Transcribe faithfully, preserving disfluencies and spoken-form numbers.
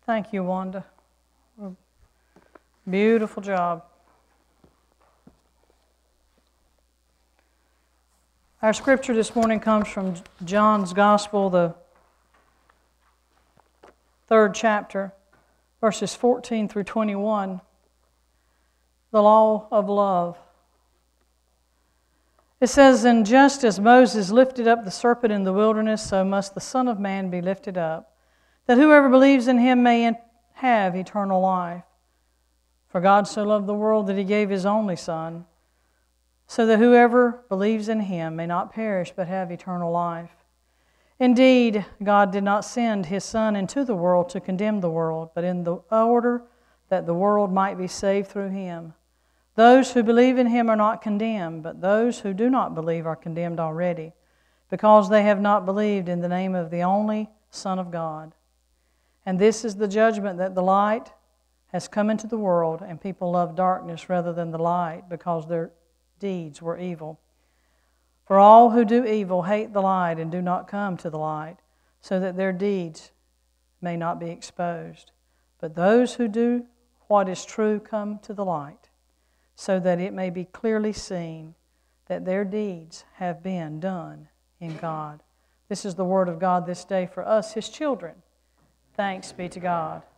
Thank you, Wanda. Beautiful job. Our scripture this morning comes from John's Gospel, the third chapter, verses fourteen through twenty-one. The law of love. It says, "And just as Moses lifted up the serpent in the wilderness, so must the Son of Man be lifted up, that whoever believes in him may have eternal life. For God so loved the world that he gave his only Son, so that whoever believes in him may not perish but have eternal life. Indeed, God did not send his Son into the world to condemn the world, but in the order that the world might be saved through him. Those who believe in him are not condemned, but those who do not believe are condemned already, because they have not believed in the name of the only Son of God. And this is the judgment, that the light has come into the world, and people love darkness rather than the light, because their deeds were evil. For all who do evil hate the light and do not come to the light, so that their deeds may not be exposed. But those who do what is true come to the light, so that it may be clearly seen that their deeds have been done in God." This is the word of God this day for us, his children. Thanks be to God.